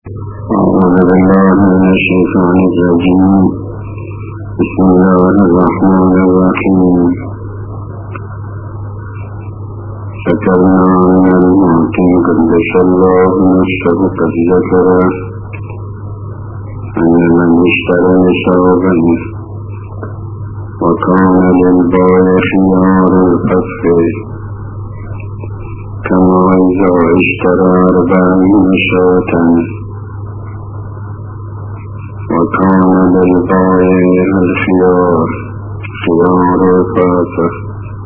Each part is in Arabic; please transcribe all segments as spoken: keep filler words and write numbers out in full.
أعوذ بالله من الشيطان الرجيم. بسم الله الرحمن الرحيم. ذكرنا أن المعطي قدس الله نفسه قد ذكر أن من اشترى ثوبا وكان للبائع خيار الفسخ كما إذا اشترى أربعين شاة وكان للبائع الخيار خيار الفسخ.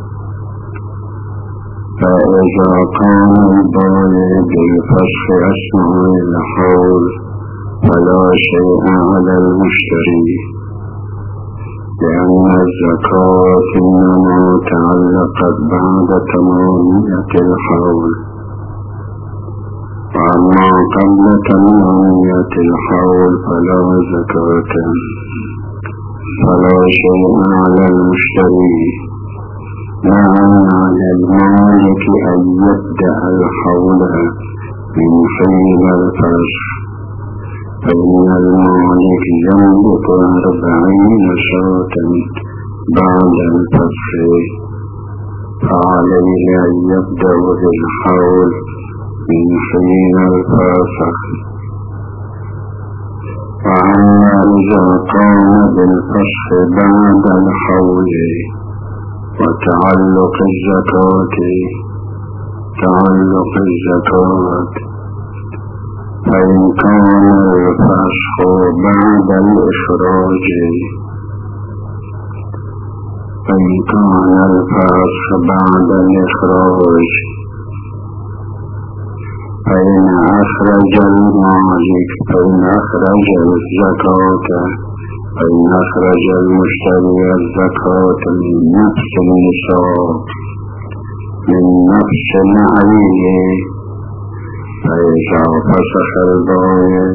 فإذا كان البائع بالفسخ أثناء الحول فلا شيء على المشتري، لأن الزكاة إنما تعلقت بعد تمامية الحول، وأما قبل تمامية الحول فلا زكاة، فلا شيء على المشتري، لا على المالك أن يبدأ الحول من حين الفسخ، فإن المالك يملك أربعين شاة بعد الفسخ، فعليه أن يبدأ بالحول من حين الفسخ. وأما إذا كان بالفسخ بعد الحول وتعلق الزكاة تعلق الزكاة فإن كان الفسخ بعد الإخراج فإن كان الفسخ بعد الإخراج فإن أخرج المالك فإن أخرج الزكاة فإن أخرج المشتري الزكاة من نفس النصاب من نفس نعيه، فإذا فسخ البائع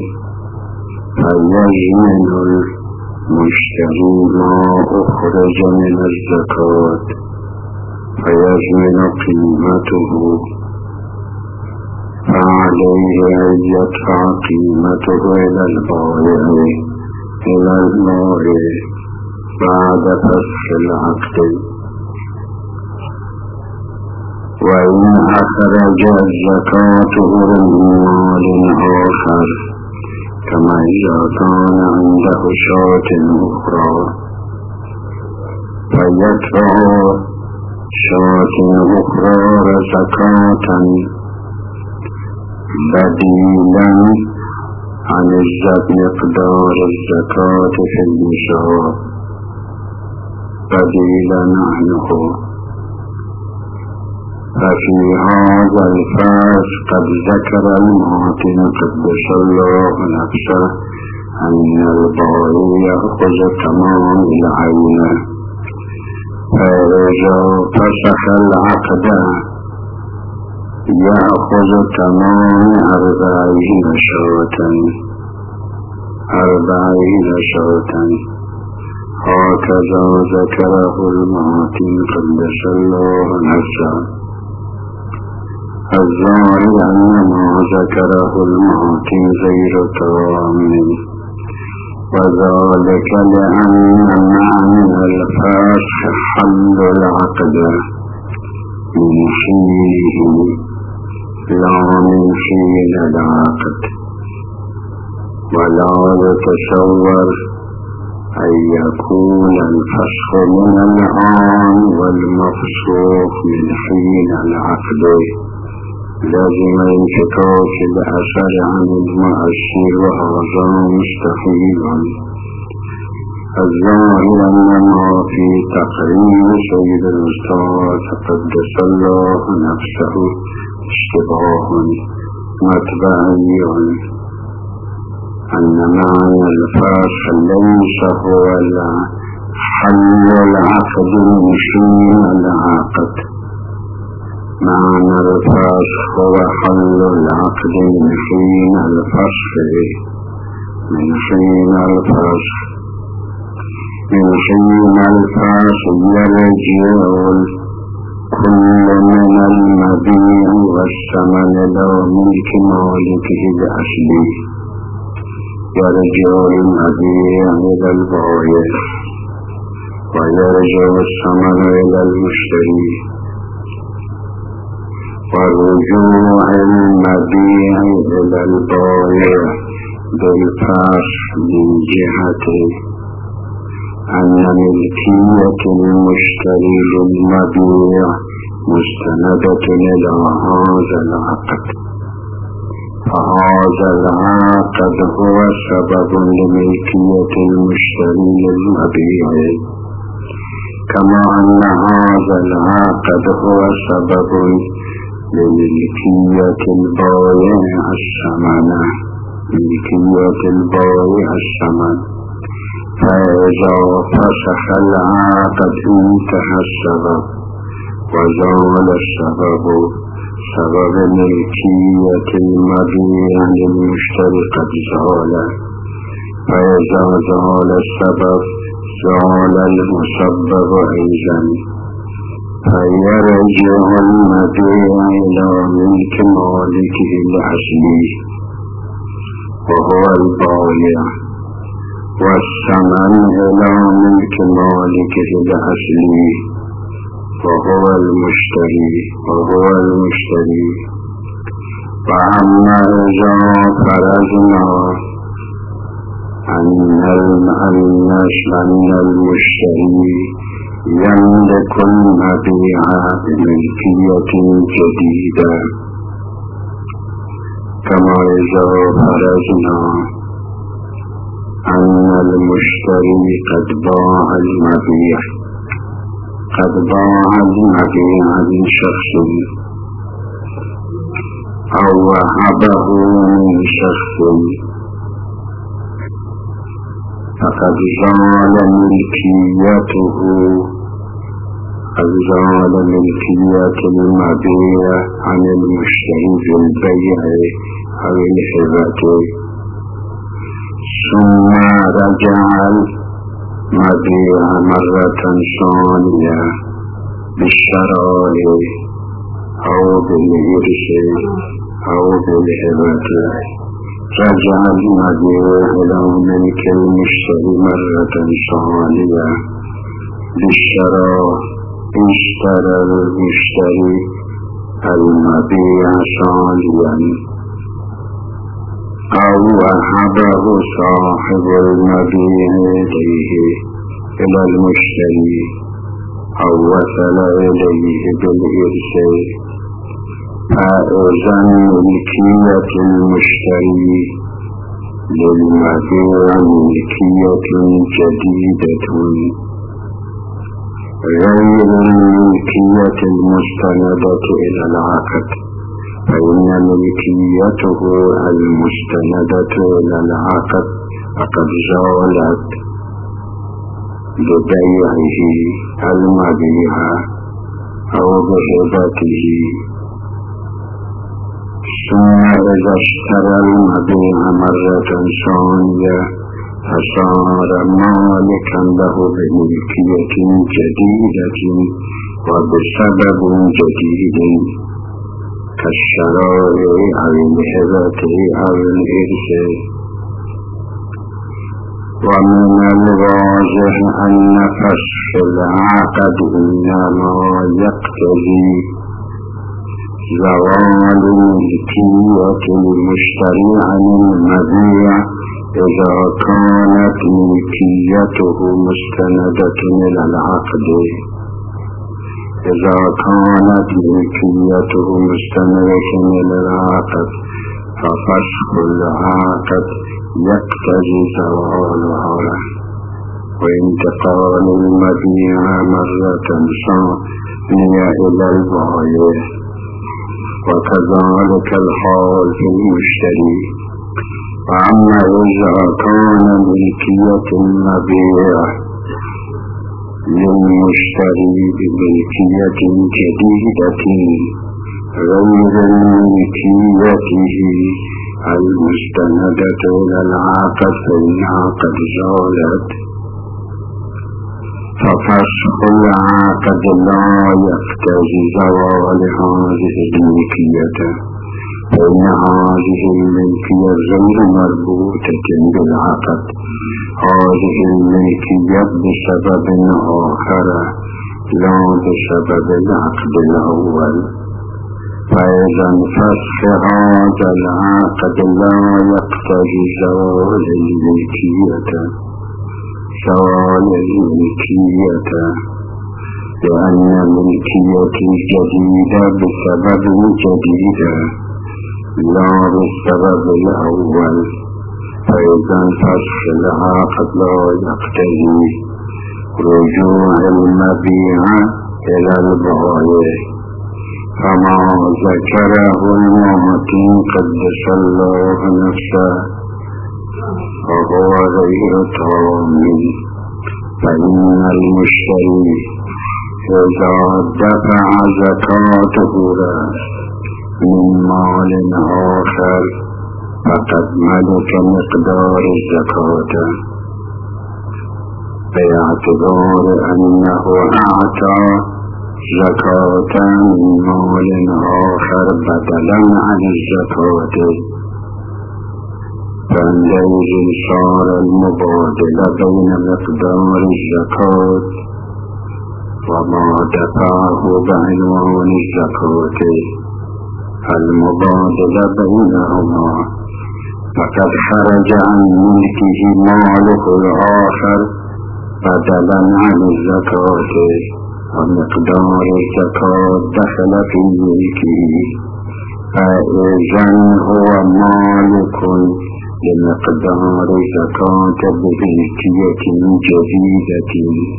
فيزمن المشتري ما أخرج من الزكاة فيزمن قيمته، فعليه أن يدفع قيمته إلى البائع إلى البائع بعد فسخ العقد. وإن أخرج الزكاة من مال آخر كما إذا كان عنده شاة أخرى فيدفع شاة أخرى زكاة بديلا عن مقدار الزكاة في النصاب بديلا عنه. ففي هذا الفاس قد ذكر المعطي قدس الله نفسه أن البائع يأخذ تمام العين، فإذا فسخ العقد يأخذ تمام أربعين شاة أربعين شاة هكذا ذكره المعطي قدس الله نفسه. الظاهر أن ما ذكره المعطي غير تام، وذلك لأن معنى الفسخ حل العقد من حينه لا من حين العقد، ولا يتصور أن يكون الفسخ من الآن والمفسوخ من حين العقد لازم انفكاك الأثر عن المؤثر، وهذا مستحيل. الظاهر أنما في تقرير سيد الأستاذ قدس الله نفسه اشتباه متبعي، أن معنى الفسخ ليس هو حل العقد من حين العقد، معنى الفسخ هو حل العقد من حين الفسخ من حين الفسخ من حين الفسخ يرجع كل من المبيع والثمن لا ملك مالكه الأصلي يرجع المبيع إلى البائع ويرجع الثمن إلى المشتري. ورجوع المبيع إلى البائع بالفصل من جهة أن ملكية المشتري للمبيع مستندة إلى هذا العقد، فهذا العقد هو سبب لملكية المشتري للمبيع، كما أن هذا العقد هو سبب لملكية البائع الثمن ملكية البائع الثمن. فإذا فسخ العقد انتهى السبب وزال السبب، سبب ملكية المبيع للمشتري قد زال. فإذا زال السبب زال المسبب أيضا، فيرجع المبيع إلى ملك مالكه الأصلي وهو البائع، والثمن إلى ملك مالكه الأصلي وهو المشتري وهو المشتري. وأما إذا فرضنا أن المشتري يملك المبيع بملكية جديدة، كما إذا فرضنا أن المشتري قد باع المبيع قد باع المبيع من شخص أو وهبه من شخص، فقد زال ملكيته قد زال ملكية المبيع عن المشتري بالبيع أو الهبة، ثم رجع المبيع مرة ثانية بالشراء أو بالإرث أو بالهبة. رجع المبيع إلى ملك المشتري مرة ثانية بالشراء. اشترى المشتري المبيع ثانيا أو وهبه صاحب المبيع إليه إلى المشتري أو وصل إليه بالإرث، فإذا ملكية المشتري للمبيع ملكية جديدة غير الملكية المستندة إلى العقد، فإن ملكيته المستندة إلى العقد فقد زالت ببيعه المبيع أو بهبته. ثم إذا اشترى المبيع مرة ثانية فصار مالكا له بملكية جديدة وبسبب جديد كالشراء أو الهبة أو الإرث. ومن الواضح أن فسخ العقد إنما يقتضي زوال ملكية المشتري عن المبيع إذا كانت ملكيته مستندة إلى العقد إذا كانت ملكيته مستندة إلى العقد ففسخ العقد يقتضي زوالها وانتقال المبيع مرة ثانية إلى البائع. وكذلك الحال في المشتري. وأما إذا كان ملكية المبيع للمشتري بملكية جديدة غير ملكيته المستندة إلى العقد فإنها قد زالت، ففسخ العقد لا يقتضي زوال هذه الملكية فإن هذه الملكية غير مربوطة بالعقد، هذه الملكية بسبب آخر لا بسبب العقد الأول. فإذا فسخ هذا العقد لا يقتضي زوال الملكية زوال الملكية لأن الملكية الجديدة بسبب جديدة لا بسبب الأول. فإذا فسخ العقد لا يقتضي رجوع المبيع إلى البائع. فما ذكره المعطي قدس الله نفسه فهو غير تام، فإن المشتري إذا دفع زكاته من مال آخر فقد ملك مقدار الزكاة باعتبار أنه أعطى زكاة من مال آخر بدلا عن الزكاة، فعندئذ صار المبادلة بين مقدار الزكاة وما دفعه بعنوان الزكاة المبادلة بينهما، فقد خرج عن ملكه ماله الآخر بدلا عن الزكاة، ومقدار الزكاة دخل في ملكه، فإذن هو مالك لمقدار الزكاة بملكية جديدة.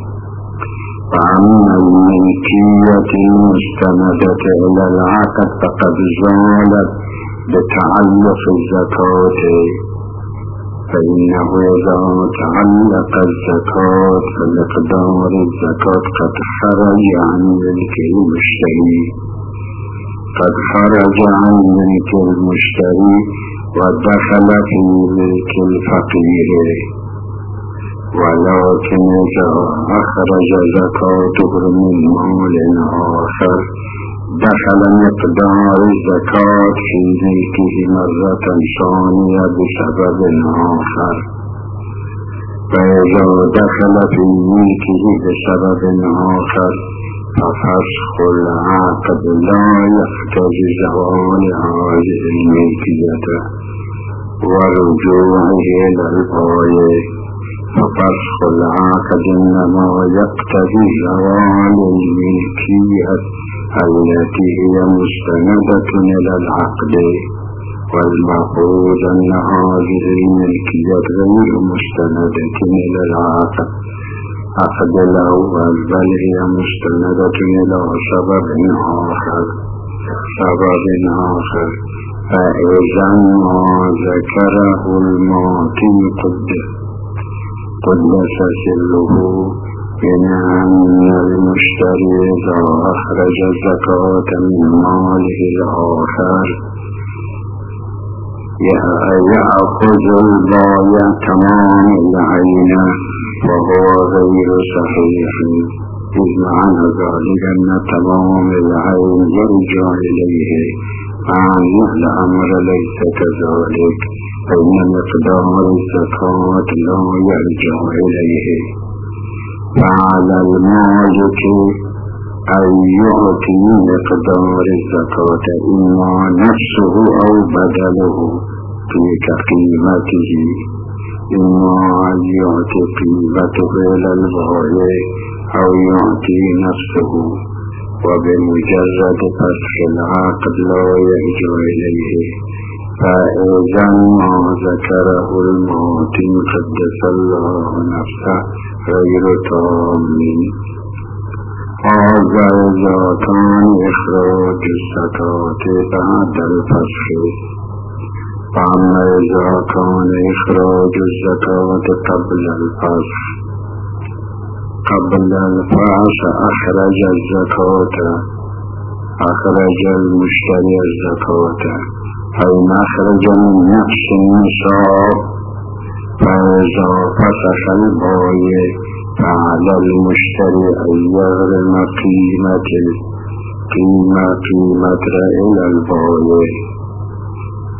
وأما الملكية المستندة إلى العقد فقد زالت بتعلق الزكاة، فإنه إذا تعلق الزكاة فمقدار الزكاة قد خرج عن ملك المشتري قد خرج عن ملك المشتري ودخل في ملك الفقير. ولكن إذا أخرج زكاته من مال آخر دخل مقدار الزكاة في ملكه مرة ثانية بسبب آخر. فإذا دخل في ملكه بسبب آخر ففسخ العقد لا يقتضي زوال هذه الملكية ورجوعه إلى البائع، ففسخ العقد إنما يقتضي زوال الملكية التي هي مستندة إلى العقد، والمفروض أن هذه الملكية غير مستندة إلى العقد عقد الأول، بل هي مستندة إلى سبب آخر سبب آخر فإذا ما ذكره المعطي قدس سره من أن المشتري إذا أخرج الزكاة من ماله الآخر يأخذ البائع تمام العين، وهو غير صحيح، إذ معنى ذلك أن تمام العين يرجع إليه، عن الأمر ليس كذلك، فإن مقدار الزكاة لا يرجع إليه. فعلى المالك أن يعطي مقدار الزكاة إما نفسه أو بدله تلك قيمته، إما أن يعطي قيمته إلى البائع أو يعطي نفسه، وبمجرد فسخ العقد لا يرجع إليه. فإذا ما ذكره المعطي قدس الله نفسه غير تام. هذا إذا كان إخراج الزكاة بعد الفسخ. فأما إذا كان إخراج الزكاة قبل الفسخ قبل الفسخ أخرج الزكاة أخرج المشتري الزكاة، فإن أخرج من نفس النصاب فإذا فسخ البائع فعلى المشتري أن يغرم قيمة قيمة قيمة إلى البائع،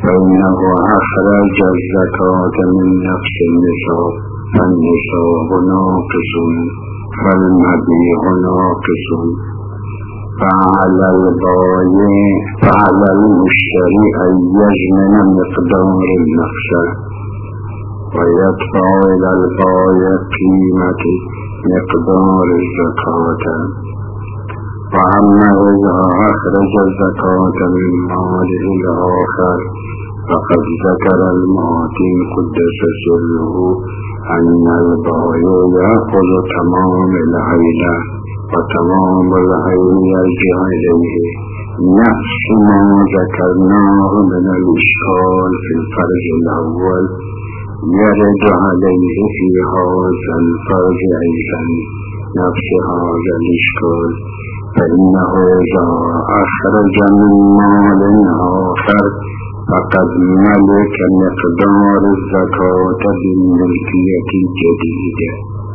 فإنه أخرج الزكاة من نفس النصاب فالنصاب ناقص فالمبيع ناقص، فعلى البائع فعلى المشتري أن يزمن مقدار النقص ويدفع إلى البائع قيمة مقدار الزكاة. وأما إذا أخرج الزكاة من ماله الآخر فقد ذكر المعطي قدس سره أن البائع يأخذ تمام العينة وتمام العين يرجع إليه، نفس ما ذكرناه من الإشكال في الفرج الأول يرد عليه في هذا الفرج أيضا نفس هذا الإشكال، فإنه إذا أخرج من مال آخر فقد ملك مقدار الزكاة بالملكية الجديدة،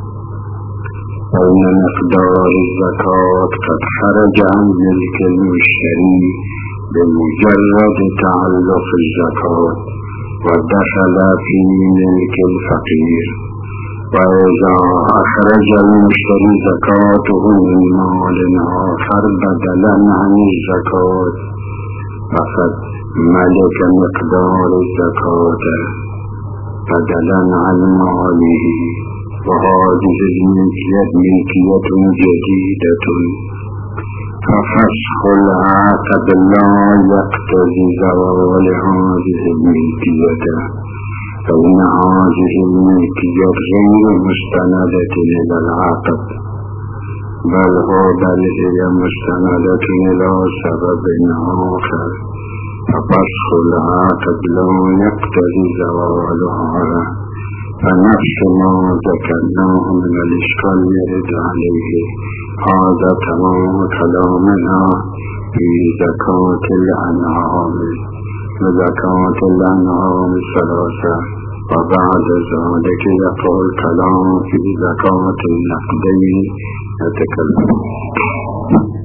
فإن مقدار الزكاة قد خرج عن ملك المشتري بمجرد تعلق الزكاة ودخل في ملك الفقير. وإذا أخرج المشتري زكاته من مال آخر بدلا عن الزكاة فقد ملك مقدار الزكاة بدلا عن ماله، وهذه الملكية ملكية جديدة، ففسخ العقد لا يقتضي زوال هذه الملكية، فإن هذه الملكية غير مستندة إلى العقد، بل هو بل هي مستندة إلى سبب آخر، ففسخ العقد لا يقتضي زوالها، فنفس ما ذكرناه من الإشكال يرد عليه. هذا تمام كلامنا في زكاة الأنعام وزكاة الأنعام الثلاثة، وبعد ذلك يقول كلام في زكاة النقدين. نتكلم